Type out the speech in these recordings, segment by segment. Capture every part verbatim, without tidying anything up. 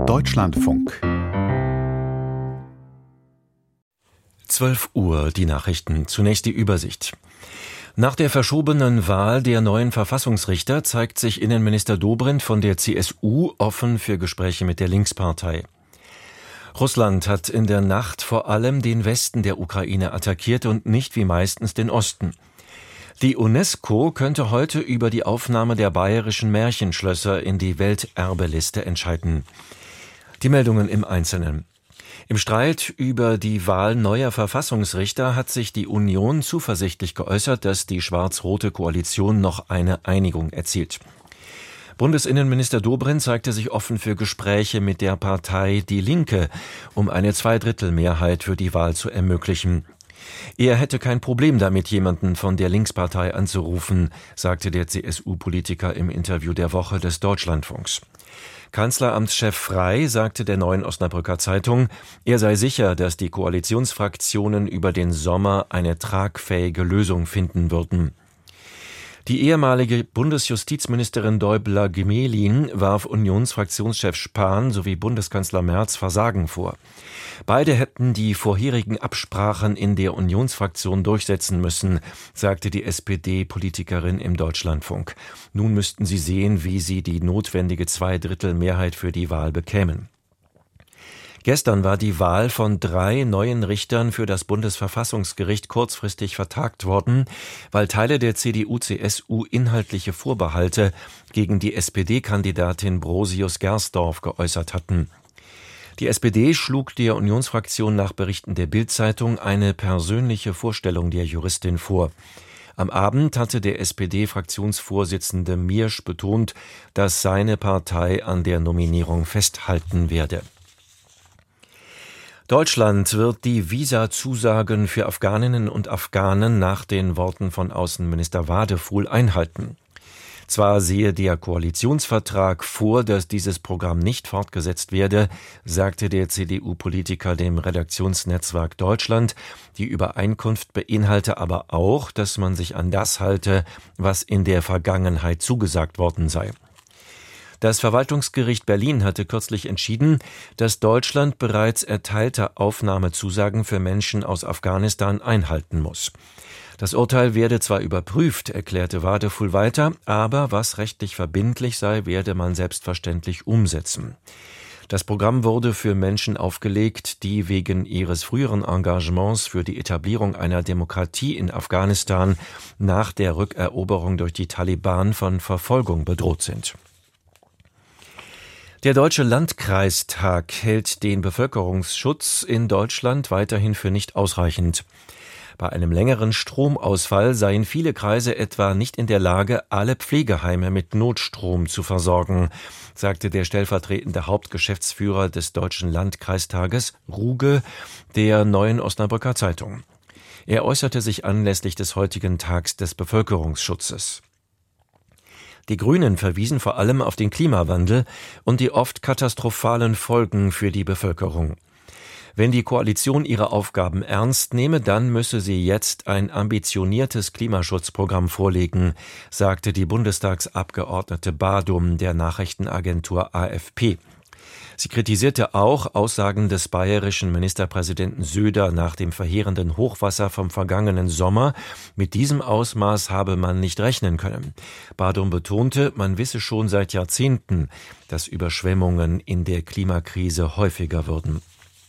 Deutschlandfunk. zwölf Uhr, die Nachrichten. Zunächst die Übersicht. Nach der verschobenen Wahl der neuen Verfassungsrichter zeigt sich Innenminister Dobrindt von der C S U offen für Gespräche mit der Linkspartei. Russland hat in der Nacht vor allem den Westen der Ukraine attackiert und nicht wie meistens den Osten. Die UNESCO könnte heute über die Aufnahme der bayerischen Märchenschlösser in die Welterbeliste entscheiden. Die Meldungen im Einzelnen. Im Streit über die Wahl neuer Verfassungsrichter hat sich die Union zuversichtlich geäußert, dass die schwarz-rote Koalition noch eine Einigung erzielt. Bundesinnenminister Dobrindt zeigte sich offen für Gespräche mit der Partei Die Linke, um eine Zweidrittelmehrheit für die Wahl zu ermöglichen. Er hätte kein Problem damit, jemanden von der Linkspartei anzurufen, sagte der C S U-Politiker im Interview der Woche des Deutschlandfunks. Kanzleramtschef Frey sagte der Neuen Osnabrücker Zeitung, er sei sicher, dass die Koalitionsfraktionen über den Sommer eine tragfähige Lösung finden würden. Die ehemalige Bundesjustizministerin Däubler-Gemelin warf Unionsfraktionschef Spahn sowie Bundeskanzler Merz Versagen vor. Beide hätten die vorherigen Absprachen in der Unionsfraktion durchsetzen müssen, sagte die S P D-Politikerin im Deutschlandfunk. Nun müssten sie sehen, wie sie die notwendige Zweidrittelmehrheit für die Wahl bekämen. Gestern war die Wahl von drei neuen Richtern für das Bundesverfassungsgericht kurzfristig vertagt worden, weil Teile der C D U C S U inhaltliche Vorbehalte gegen die S P D-Kandidatin Brosius-Gersdorf geäußert hatten. Die S P D schlug der Unionsfraktion nach Berichten der Bild-Zeitung eine persönliche Vorstellung der Juristin vor. Am Abend hatte der S P D-Fraktionsvorsitzende Miersch betont, dass seine Partei an der Nominierung festhalten werde. Deutschland wird die Visazusagen für Afghaninnen und Afghanen nach den Worten von Außenminister Wadefuhl einhalten. Zwar sehe der Koalitionsvertrag vor, dass dieses Programm nicht fortgesetzt werde, sagte der C D U-Politiker dem Redaktionsnetzwerk Deutschland. Die Übereinkunft beinhalte aber auch, dass man sich an das halte, was in der Vergangenheit zugesagt worden sei. Das Verwaltungsgericht Berlin hatte kürzlich entschieden, dass Deutschland bereits erteilte Aufnahmezusagen für Menschen aus Afghanistan einhalten muss. Das Urteil werde zwar überprüft, erklärte Wadefuhl weiter, aber was rechtlich verbindlich sei, werde man selbstverständlich umsetzen. Das Programm wurde für Menschen aufgelegt, die wegen ihres früheren Engagements für die Etablierung einer Demokratie in Afghanistan nach der Rückeroberung durch die Taliban von Verfolgung bedroht sind. Der Deutsche Landkreistag hält den Bevölkerungsschutz in Deutschland weiterhin für nicht ausreichend. Bei einem längeren Stromausfall seien viele Kreise etwa nicht in der Lage, alle Pflegeheime mit Notstrom zu versorgen, sagte der stellvertretende Hauptgeschäftsführer des Deutschen Landkreistages, Ruge, der Neuen Osnabrücker Zeitung. Er äußerte sich anlässlich des heutigen Tags des Bevölkerungsschutzes. Die Grünen verwiesen vor allem auf den Klimawandel und die oft katastrophalen Folgen für die Bevölkerung. Wenn die Koalition ihre Aufgaben ernst nehme, dann müsse sie jetzt ein ambitioniertes Klimaschutzprogramm vorlegen, sagte die Bundestagsabgeordnete Badum der Nachrichtenagentur A F P. Sie kritisierte auch Aussagen des bayerischen Ministerpräsidenten Söder nach dem verheerenden Hochwasser vom vergangenen Sommer. Mit diesem Ausmaß habe man nicht rechnen können. Badum betonte, man wisse schon seit Jahrzehnten, dass Überschwemmungen in der Klimakrise häufiger würden.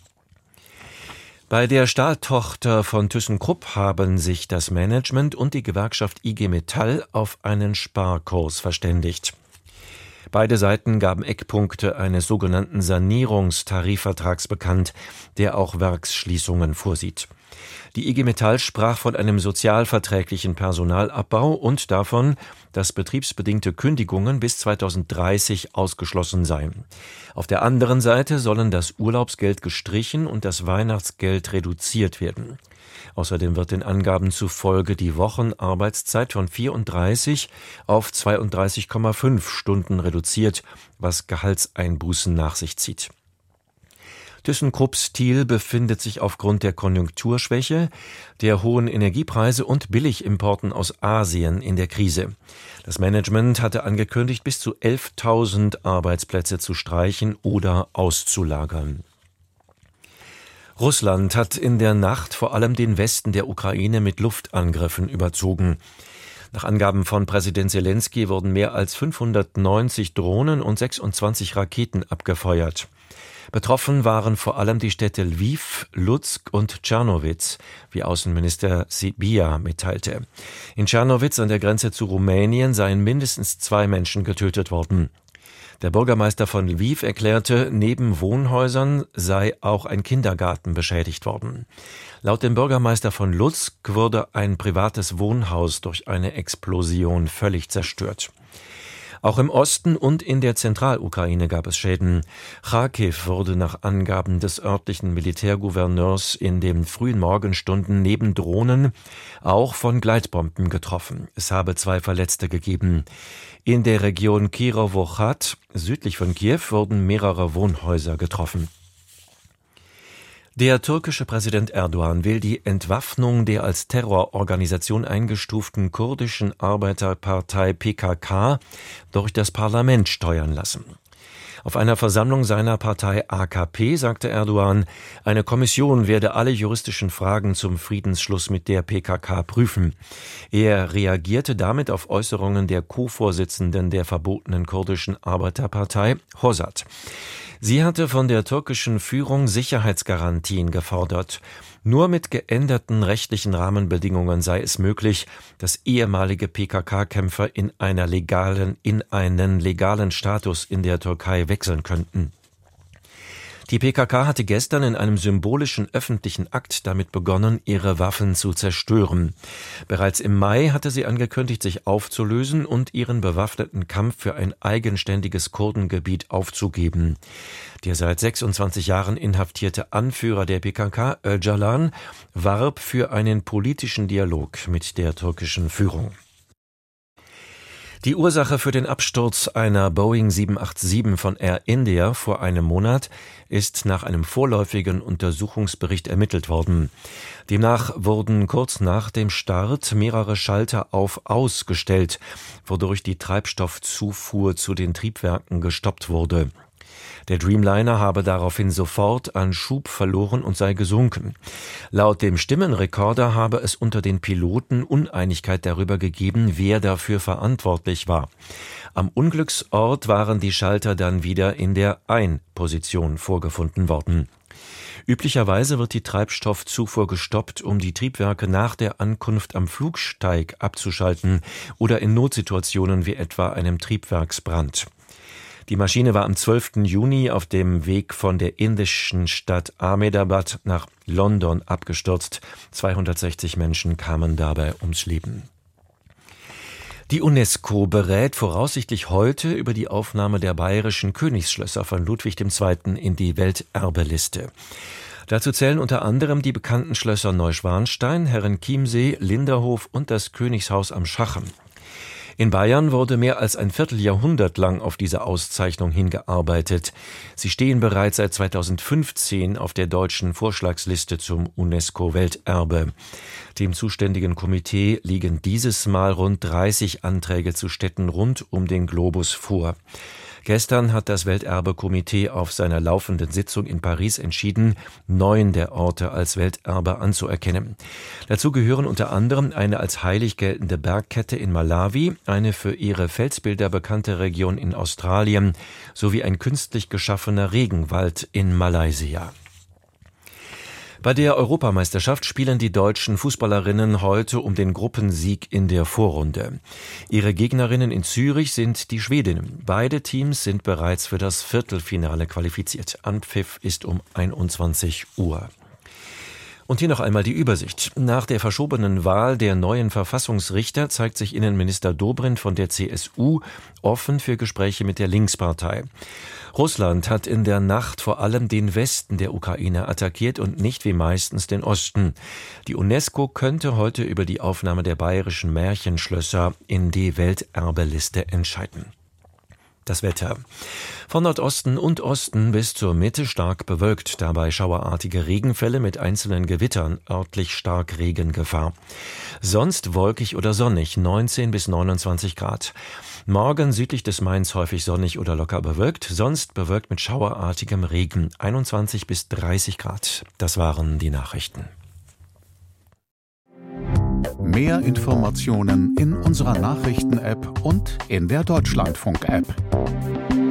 Bei der Stahltochter von ThyssenKrupp haben sich das Management und die Gewerkschaft I G Metall auf einen Sparkurs verständigt. Beide Seiten gaben Eckpunkte eines sogenannten Sanierungstarifvertrags bekannt, der auch Werksschließungen vorsieht. Die I G Metall sprach von einem sozialverträglichen Personalabbau und davon, dass betriebsbedingte Kündigungen bis zweitausenddreißig ausgeschlossen seien. Auf der anderen Seite sollen das Urlaubsgeld gestrichen und das Weihnachtsgeld reduziert werden. Außerdem wird den Angaben zufolge die Wochenarbeitszeit von vierunddreißig auf zweiunddreißig Komma fünf Stunden reduziert, was Gehaltseinbußen nach sich zieht. ThyssenKrupp Steel befindet sich aufgrund der Konjunkturschwäche, der hohen Energiepreise und Billigimporten aus Asien in der Krise. Das Management hatte angekündigt, bis zu elftausend Arbeitsplätze zu streichen oder auszulagern. Russland hat in der Nacht vor allem den Westen der Ukraine mit Luftangriffen überzogen. Nach Angaben von Präsident Selenskyj wurden mehr als fünfhundertneunzig Drohnen und sechsundzwanzig Raketen abgefeuert. Betroffen waren vor allem die Städte Lwiw, Lutsk und Tschernowitz, wie Außenminister Sybiha mitteilte. In Tschernowitz an der Grenze zu Rumänien seien mindestens zwei Menschen getötet worden. Der Bürgermeister von Lwiw erklärte, neben Wohnhäusern sei auch ein Kindergarten beschädigt worden. Laut dem Bürgermeister von Lutsk wurde ein privates Wohnhaus durch eine Explosion völlig zerstört. Auch im Osten und in der Zentralukraine gab es Schäden. Charkiw wurde nach Angaben des örtlichen Militärgouverneurs in den frühen Morgenstunden neben Drohnen auch von Gleitbomben getroffen. Es habe zwei Verletzte gegeben. In der Region Kirowo-Chat, südlich von Kiew, wurden mehrere Wohnhäuser getroffen. Der türkische Präsident Erdogan will die Entwaffnung der als Terrororganisation eingestuften kurdischen Arbeiterpartei P K K durch das Parlament steuern lassen. Auf einer Versammlung seiner Partei A K P sagte Erdogan, eine Kommission werde alle juristischen Fragen zum Friedensschluss mit der P K K prüfen. Er reagierte damit auf Äußerungen der Co-Vorsitzenden der verbotenen kurdischen Arbeiterpartei, Hosat. Sie hatte von der türkischen Führung Sicherheitsgarantien gefordert. Nur mit geänderten rechtlichen Rahmenbedingungen sei es möglich, dass ehemalige P K K-Kämpfer in einer legalen, in einen legalen Status in der Türkei wechseln könnten. Die P K K hatte gestern in einem symbolischen öffentlichen Akt damit begonnen, ihre Waffen zu zerstören. Bereits im Mai hatte sie angekündigt, sich aufzulösen und ihren bewaffneten Kampf für ein eigenständiges Kurdengebiet aufzugeben. Der seit sechsundzwanzig Jahren inhaftierte Anführer der P K K, Öcalan, warb für einen politischen Dialog mit der türkischen Führung. Die Ursache für den Absturz einer Boeing sieben acht sieben von Air India vor einem Monat ist nach einem vorläufigen Untersuchungsbericht ermittelt worden. Demnach wurden kurz nach dem Start mehrere Schalter auf-aus gestellt, wodurch die Treibstoffzufuhr zu den Triebwerken gestoppt wurde. Der Dreamliner habe daraufhin sofort an Schub verloren und sei gesunken. Laut dem Stimmenrekorder habe es unter den Piloten Uneinigkeit darüber gegeben, wer dafür verantwortlich war. Am Unglücksort waren die Schalter dann wieder in der Ein-Position vorgefunden worden. Üblicherweise wird die Treibstoffzufuhr gestoppt, um die Triebwerke nach der Ankunft am Flugsteig abzuschalten oder in Notsituationen wie etwa einem Triebwerksbrand. Die Maschine war am zwölften Juni auf dem Weg von der indischen Stadt Ahmedabad nach London abgestürzt. zweihundertsechzig Menschen kamen dabei ums Leben. Die UNESCO berät voraussichtlich heute über die Aufnahme der bayerischen Königsschlösser von Ludwig der Zweite in die Welterbeliste. Dazu zählen unter anderem die bekannten Schlösser Neuschwanstein, Herrenchiemsee, Linderhof und das Königshaus am Schachen. In Bayern wurde mehr als ein Vierteljahrhundert lang auf diese Auszeichnung hingearbeitet. Sie stehen bereits seit zweitausendfünfzehn auf der deutschen Vorschlagsliste zum UNESCO-Welterbe. Dem zuständigen Komitee liegen dieses Mal rund dreißig Anträge zu Städten rund um den Globus vor. Gestern hat das Welterbe-Komitee auf seiner laufenden Sitzung in Paris entschieden, neun der Orte als Welterbe anzuerkennen. Dazu gehören unter anderem eine als heilig geltende Bergkette in Malawi, eine für ihre Felsbilder bekannte Region in Australien sowie ein künstlich geschaffener Regenwald in Malaysia. Bei der Europameisterschaft spielen die deutschen Fußballerinnen heute um den Gruppensieg in der Vorrunde. Ihre Gegnerinnen in Zürich sind die Schwedinnen. Beide Teams sind bereits für das Viertelfinale qualifiziert. Anpfiff ist um einundzwanzig Uhr. Und hier noch einmal die Übersicht. Nach der verschobenen Wahl der neuen Verfassungsrichter zeigt sich Innenminister Dobrindt von der C S U offen für Gespräche mit der Linkspartei. Russland hat in der Nacht vor allem den Westen der Ukraine attackiert und nicht wie meistens den Osten. Die UNESCO könnte heute über die Aufnahme der bayerischen Märchenschlösser in die Welterbeliste entscheiden. Das Wetter. Von Nordosten und Osten bis zur Mitte stark bewölkt, dabei schauerartige Regenfälle mit einzelnen Gewittern, örtlich Starkregengefahr. Sonst wolkig oder sonnig, neunzehn bis neunundzwanzig Grad. Morgen südlich des Mains häufig sonnig oder locker bewölkt, sonst bewölkt mit schauerartigem Regen, einundzwanzig bis dreißig Grad. Das waren die Nachrichten. Mehr Informationen in unserer Nachrichten-App und in der Deutschlandfunk-App.